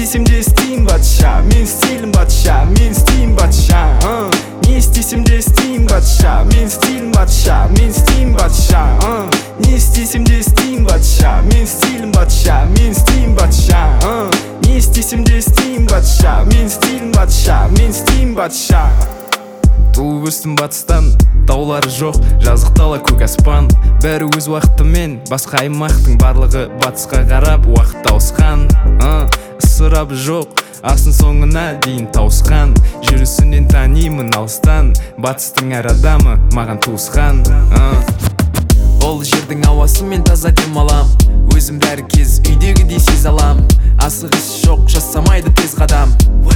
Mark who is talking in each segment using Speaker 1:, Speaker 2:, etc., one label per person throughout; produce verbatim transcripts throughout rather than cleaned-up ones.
Speaker 1: істесем де істеймін батша, мен стилім батша, мен істеймін батша. Не істесем де істеймін батша, мен стилім батша, мен істеймін батша. Не істесем де істеймін батша, мен стилім батша, мен істеймін батша. Не істесем де істеймін батша, мен стилім батша, мен істеймін батша. Туып өстім батыстан, таулары жоқ, жазық дала көк аспан. Бәрі өз уақытымен, басқа аймақтың барлығы батысқа қарап уақыт тауысқан. Ысырабы жоқ, асын соңына дейін тауысқан. Жүрісінен танимын алыстан, батыстың әр адамы маған туысқан. Ол жердің ауасы мен таза демалам, өзім бәрі кез үйдегідей сезе алам. Асығыс жоқ, жасамайды тез қадам.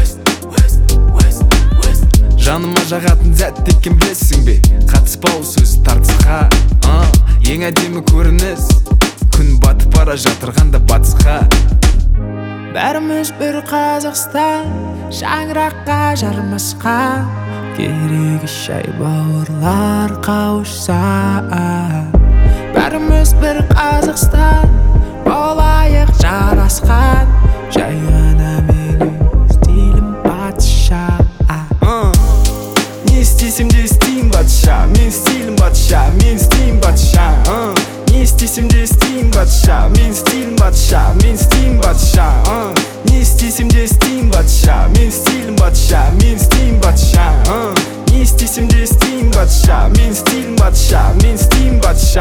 Speaker 1: Жаныма жағатын зәт теккен білесің бе, қатыспау сөз тартысқа. Ең әдемі көрініс, күн батып бара жатырғанда батысқа.
Speaker 2: Бәріміз бір Қазақстан, шаңыраққа жармасқан. Керегі шай бауырлар қауышса. Бәріміз бір Қазақстан, болайық жарасқан. Жай ғана менің стилім батысша.
Speaker 1: Не істесем де істеймін батша, мен стилім батша, мен істеймін батша. Не істесем де істеймін батша, мен стилім батша, мен істеймін батша. Не істесем де істеймін батша, мен стилім батша, мен істеймін батша. Не істесем де істеймін батша, мен стилім батша, мен істеймін батша.